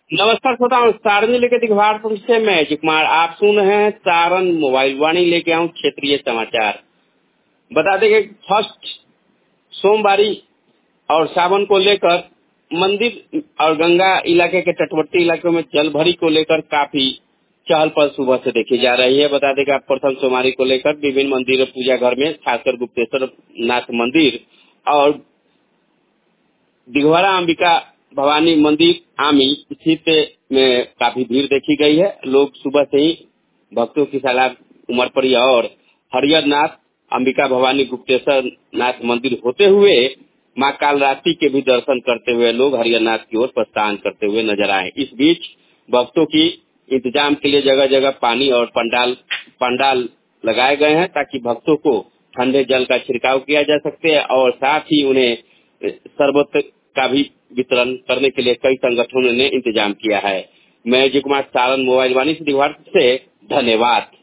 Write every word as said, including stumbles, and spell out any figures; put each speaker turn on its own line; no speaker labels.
नमस्कार श्रोताओं, सारण जिले के दिघवाड़पुर से मैं अजय कुमार आप सुन रहे हैं सारण मोबाइल वाणी। लेके आऊं क्षेत्रीय समाचार। बता दें कि फर्स्ट सोमवारी और सावन को लेकर मंदिर और गंगा इलाके के तटवर्ती इलाकों में जल भरी को लेकर काफी चहल पहल सुबह से देखी जा रही है। बता दें कि प्रथम सोमवारी को लेकर विभिन्न मंदिरों पूजा घर में खासकर गुप्तेश्वर नाथ मंदिर और दिघवाड़ा अंबिका भवानी मंदिर आमी स्थित में काफी भीड़ देखी गई है। लोग सुबह से ही भक्तों की सैलाब उमड़ पड़ी और हरिहर नाथ अंबिका भवानी गुप्तेश्वर नाथ मंदिर होते हुए मां कालरात्रि के भी दर्शन करते हुए लोग हरिहर नाथ की ओर प्रस्थान करते हुए नजर आए। इस बीच भक्तों की इंतजाम के लिए जगह जगह पानी और पंडाल पंडाल लगाए गए हैं ताकि भक्तों को ठंडे जल का छिड़काव किया जा सके और साथ ही उन्हें शरबत का भी वितरण करने के लिए कई संगठनों ने इंतजाम किया है। मैं अजय कुमार, सारण मोबाइल वाणी से दिघवाड़ा से धन्यवाद।